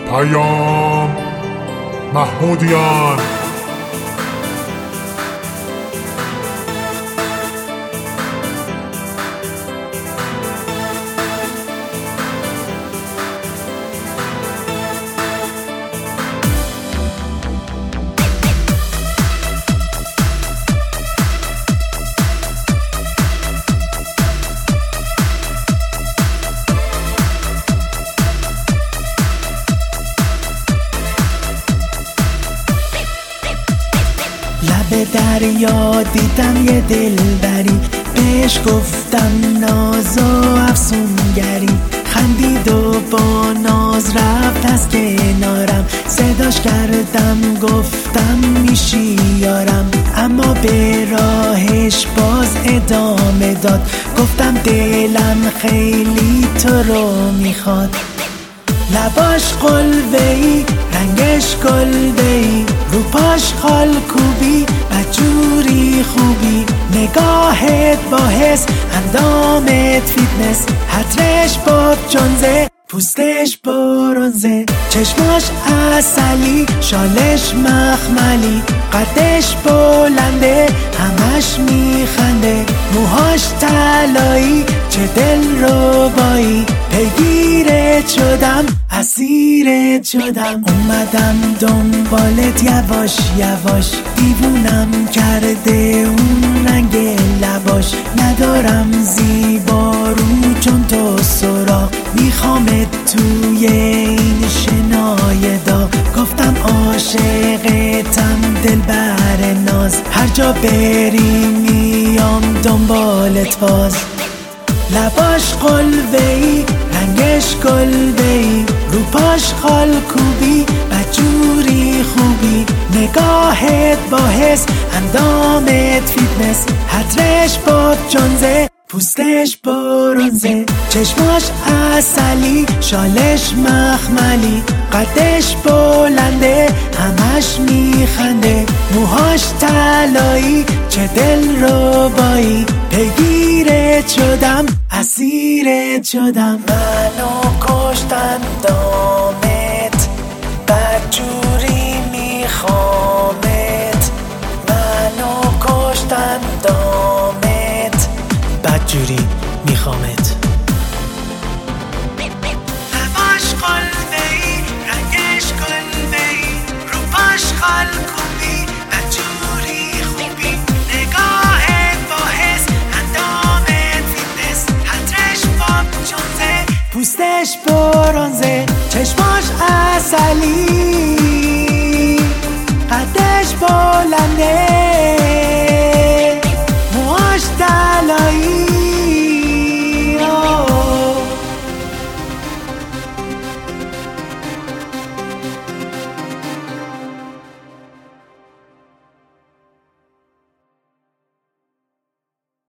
پیام محمودیان. لب دریا دیدم یه دلبری، بهش گفتم ناز و افسونگری، خندید و با ناز رفت از کنارم، صداش کردم گفتم میشی یارم، اما به راهش باز ادامه داد، گفتم دلم خیلی تو رو میخواد. لباش قلبه‌ای رنگش گلبه‌ای، رو پاش خالکوبی بدجوری خوبی، نگاهت با حس اندامت فیتنس، حترش باب جونزه پوستش برنزه، چشماش عسلی شالش مخملی، قدش بلنده همش میخنده، موهاش طلایی چه دل ربایی، پیگیرت شدم اسیرت شدم، اومدم دنبالت یواش یواش، دیوونم کرده اون رنگ لباش، ندارم زیبا رو چون تو سراغ، میخوامت توی این شنای دا، گفتم عاشقتم دلبر ناز، هر جا بری میام دنبالت باز. لباش قلبه‌ای رنگش گلبه‌ای، رو پاش خالکوبی بدجوری خوبی، نگاهت با حس اندامت فیتنس، حترش باب جونزه پوستش برنزه، چشماش عسلی شالش مخملی، قدش بلنده همش میخنده، موهاش طلایی چه دل ربایی، پیگیرت شدم اسیرت شدم، منو کشتن دامت بدجوری میخوامت، منو کشتن دامت بدجوری میخوامت. لباش قلبه‌ای رنگش گلبه‌ای، رو پاش خالکوبی بدجوری خوبی، نگاهت با حس اندامت فیتنس، حترش باب جونزه پوستش برنزه، چشماش عسلی